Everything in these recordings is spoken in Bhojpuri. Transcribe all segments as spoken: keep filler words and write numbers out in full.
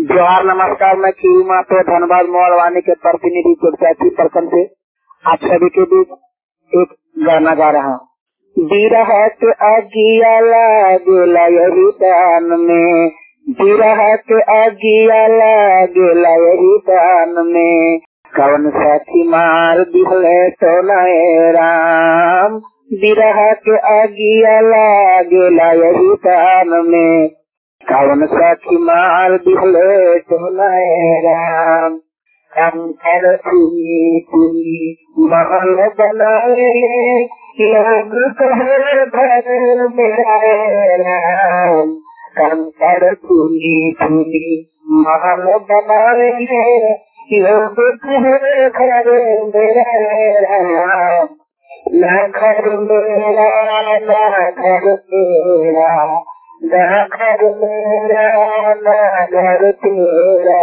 जोहार नमस्कार। मैं खीरू मातो धनबाद मोड़वानी के प्रतिनिधि चुपचाची प्रखंड से आप सभी के बीच एक गाना गा रहा हूँ। बिरह के आगिया लागेला यही तान में, बिरह के आगिया लागेला यही तान में, कौन साथी मार दिले तो नए राम। बिरह के आगिया लागेला यही तान में, कौन साथी मार दिले तो नए राम। कंकर सुनी सुनी महल बनाए, लोग कहे भर मेरा राम। कंकर सुनी सुनी महल बनाए, लोग कहे घर मेरा राम। ना घर मेरा ना घर तेरा, ना घर मेरा ना घर तेरा,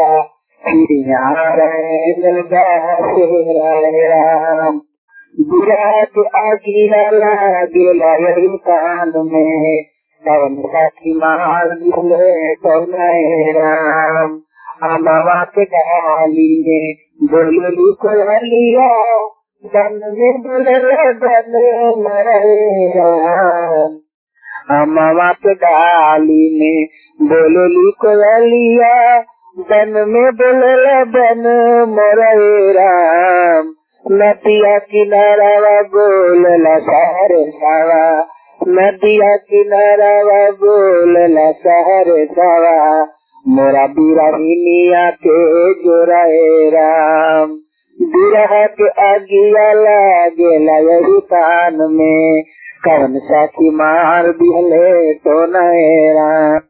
राम। बिरात आगिया लागेला यही कान में, कौन साथी मार दिले तो नए राम। अमवा के डाली में बोलली कोयलिया, बन में बोले बन मरे राम। अमवा के डाली में बोलली कोयलिया, बन में बोले बन मोरे राम। नदिया किनारा बोलला शहर सावा, नदिया किनारा बोलला शहर सावा, मोरा बिरहिनिया के जोराए राम। बिरह के आगिया लागेला यही कान में, कौन साथी मार दिले तो नए राम।